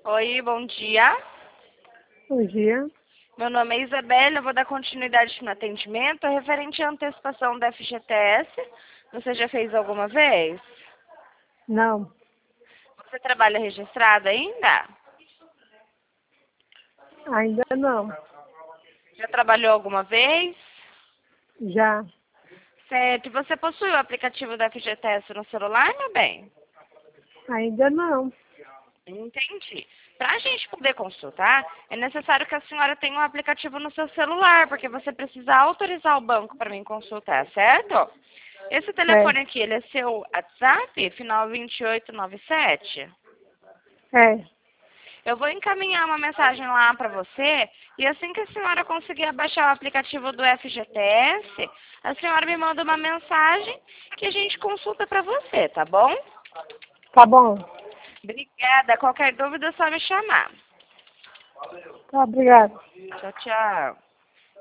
Oi, bom dia. Bom dia. Meu nome é Isabela, eu vou dar continuidade no atendimento referente à antecipação da FGTS. Você já fez alguma vez? Não, Você trabalha registrado ainda? ainda não. Já trabalhou alguma vez? Já. Certo. E você possui o aplicativo da FGTS no celular, meu bem? Ainda não. Entendi. Para a gente poder consultar, é necessário que a senhora tenha um aplicativo no seu celular, porque você precisa autorizar o banco para mim consultar, certo? Esse É. telefone aqui, ele é seu WhatsApp, final 2897? É. Eu vou encaminhar uma mensagem lá para você e assim que a senhora conseguir baixar o aplicativo do FGTS, a senhora me manda uma mensagem que a gente consulta para você, tá bom? Tá bom. Obrigada. Qualquer dúvida é só me chamar. Tá, obrigado. Tchau, tchau.